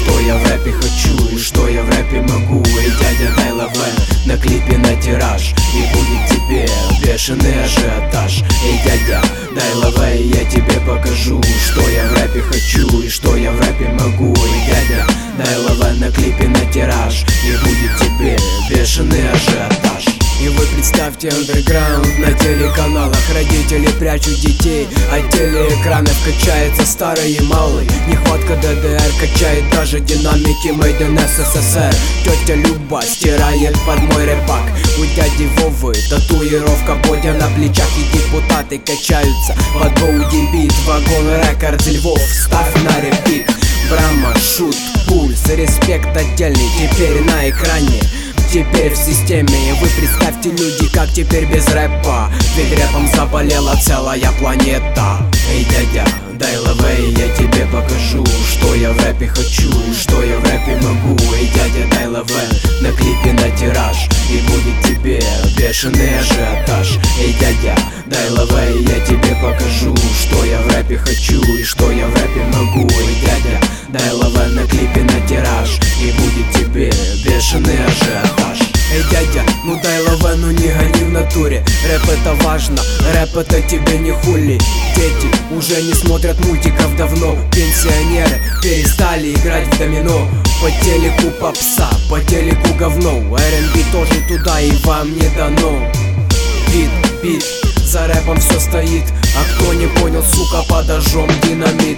что я в рэпе хочу и что я в рэпе могу. И дядя, дай лавэ на клипе на тираж, и будет тебе бешеный ажиотаж. Эй, дядя, дай лавэ, и я тебе покажу, что я в рэпе хочу и что я в рэпе могу. И дядя, дай лавэ на клипе на тираж, и будет тебе бешеный ажиотаж. И вы представьте андерграунд на телеканалах. Родители прячут детей, от телеэкранов качается старый и малый. Нехватка ДДР качает даже динамики Made in СССР. Тетя Люба стирает под мой рэпак. У дяди Вовы татуировка Бодя на плечах, и депутаты качаются под Боуди бит. Вагон Рекордс Львов ставь на репит. Брама, шут, пульс, респект отдельный теперь на экране, теперь в системе. И вы представьте, люди, как теперь без рэпа, ведь рэпом заболела целая планета. Эй, дядя, дай лавэ, я тебе покажу, что я в рэпе хочу и что я в рэпе могу. Эй, дядя, дай лавэ на клипе на тираж, и будет тебе бешеный ажиотаж. Эй, дядя, дай лавэ, я тебе покажу, что я в рэпе хочу и что я в рэпе могу. Эй, дядя, дай лавэ на клипе на тираж, и будет тебе бешеный ажиотаж. Эй, дядя, ну дай лавэ, ну не гони в натуре. Рэп это важно, рэп это тебе не хули. Дети уже не смотрят мультиков давно. Пенсионеры перестали играть в домино. По телеку попса, по телеку говно. R&B тоже туда и вам не дано. Бит, бит, за рэпом все стоит. А кто не понял, сука, подожжем динамит.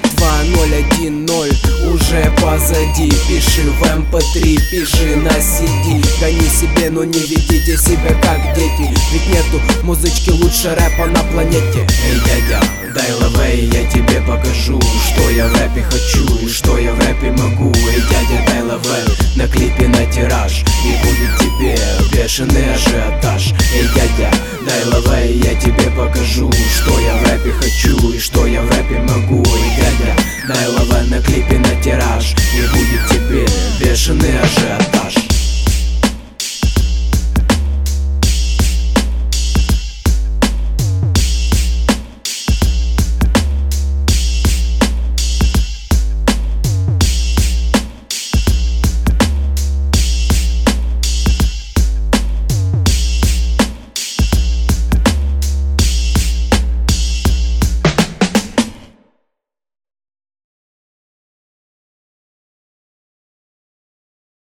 2010 уже позади. Пиши в MP3, пиши на CD. Гони себе, но не ведите себя как дети, ведь нету музычки лучше рэпа на планете. Эй, дядя, дай лавэ, я тебе покажу, что я в рэпе хочу и что я в рэпе могу. Эй, дядя, дай лавэ на клипе на тираж, и будет тебе бешеный ажиотаж. Эй, дядя, дай лавэ, я тебе покажу, что я в рэпе хочу и что я в рэпе могу. И дядя, дай лавэ на клипе на тираж, и будет тебе бешеный ажиотаж.